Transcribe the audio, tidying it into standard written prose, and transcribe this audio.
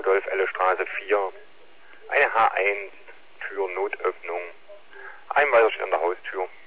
Rudolf-Elle-Straße 4. Eine H1, Tür Notöffnung. Ein weiter steht an der Haustür.